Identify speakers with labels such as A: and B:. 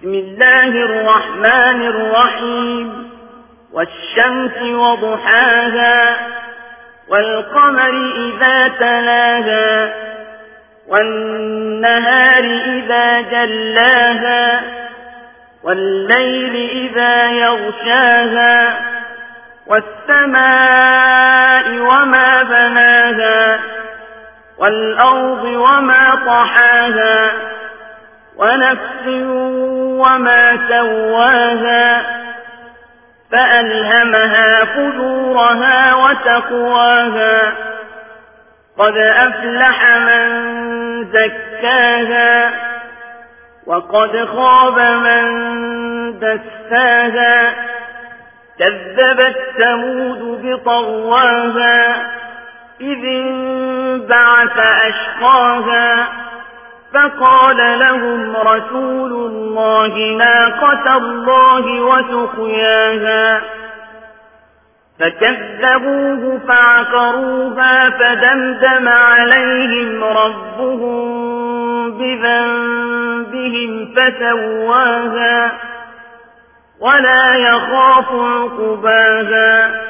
A: بسم الله الرحمن الرحيم والشمس وضحاها والقمر إذا تلاها والنهار إذا جلاها والليل إذا يغشاها والسماء وما بناها والأرض وما طحاها ونفس وما سواها فألهمها فجورها وتقواها قد أفلح من زكاها وقد خاب من دساها كذبت ثمود بطغواها إذ انبعث أشقاها فقال لهم رسول الله ناقة الله وسقياها فكذبوه فعقروها فدمدم عليهم ربهم بذنبهم فسواها ولا يخاف عقباها